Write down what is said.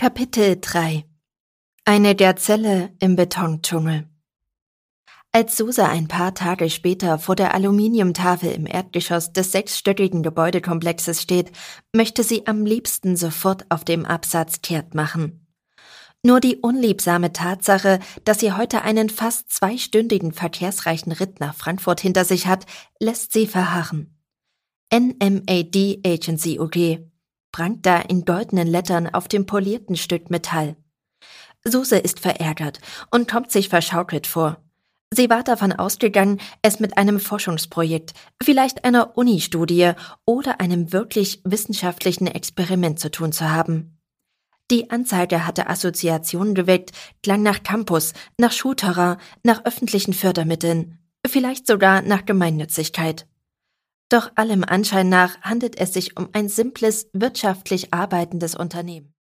Kapitel 3 Eine Gazelle im Betondschungel. Als Suse ein paar Tage später vor der Aluminiumtafel im Erdgeschoss des 6-stöckigen Gebäudekomplexes steht, möchte sie am liebsten sofort auf dem Absatz kehrt machen. Nur die unliebsame Tatsache, dass sie heute einen fast 2-stündigen verkehrsreichen Ritt nach Frankfurt hinter sich hat, lässt sie verharren. NMAD Agency UG prangt da in goldenen Lettern auf dem polierten Stück Metall. Suse ist verärgert und kommt sich verschaukelt vor. Sie war davon ausgegangen, es mit einem Forschungsprojekt, vielleicht einer Uni-Studie oder einem wirklich wissenschaftlichen Experiment zu tun zu haben. Die Anzeige hatte Assoziationen geweckt, klang nach Campus, nach Schulterrain, nach öffentlichen Fördermitteln, vielleicht sogar nach Gemeinnützigkeit. Doch allem Anschein nach handelt es sich um ein simples, wirtschaftlich arbeitendes Unternehmen.